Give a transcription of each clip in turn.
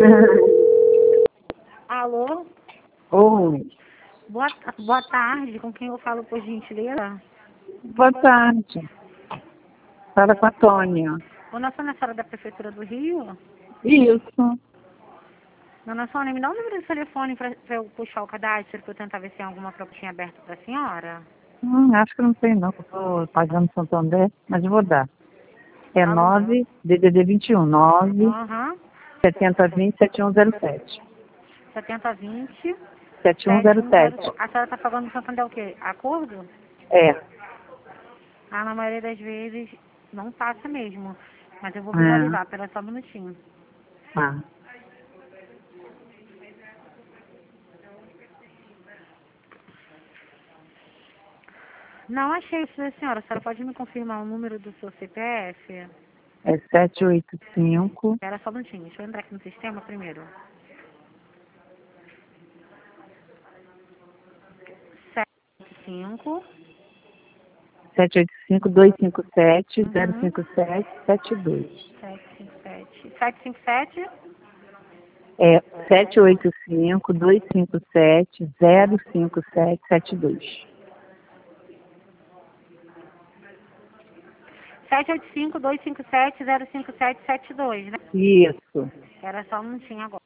Alô? Oi, Boa tarde, com quem eu falo, por gentileza? boa tarde. Fala com a Tônia. Dona Sônia, a senhora da Prefeitura do Rio? Isso. Dona Sônia, me dá um número de telefone para eu puxar o cadastro, para eu tentar ver se tem alguma propostinha aberta para a senhora. Acho que não tem não, que eu estou pagando Santander, mas eu vou dar. É Fala o número. 9 DDD 21, 9 Aham. 7020 7107. 7020 7107. 7107. A senhora está pagando no Santander o quê? Acordo? É. Na maioria das vezes não passa mesmo. Mas eu vou É. visualizar, espera só um minutinho. Ah. Não achei isso da senhora. A senhora pode me confirmar o número do seu CPF? É 785 Espera só um minutinho, deixa eu entrar aqui no sistema primeiro. 75. 785 257 Uhum. 057 72. 757. 757? É 785 257 05772. 785-257-05772, né? Isso. Era só um minutinho agora.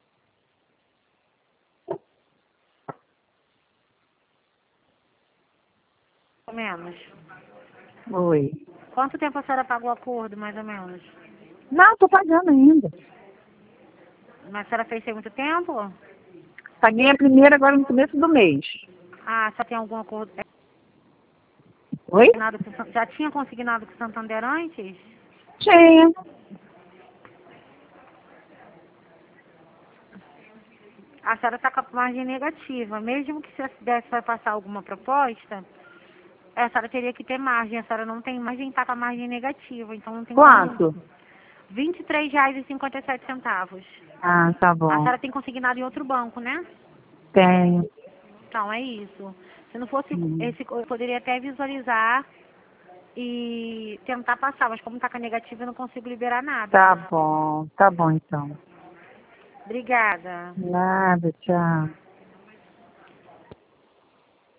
Mais ou menos. Oi. Quanto tempo a senhora pagou o acordo, mais ou menos? Não, tô pagando ainda. Mas a senhora fez tem muito tempo? Paguei a primeira agora no começo do mês. Ah, só tem algum acordo Oi? já tinha consignado com o Santander antes? Tinha. A senhora está com a margem negativa. Mesmo que se desse para passar alguma proposta, a senhora teria que ter margem. A senhora não tem margem, está com a margem negativa. Então não tem como. Quanto? R$ 23,57. Ah, tá A bom. senhora tem consignado em outro banco, né? Tenho. Então, é isso. Se não fosse Hum. esse, eu poderia até visualizar e tentar passar, mas como está com a negativa, eu não consigo liberar nada. Tá bom então. Obrigada. Nada, tchau.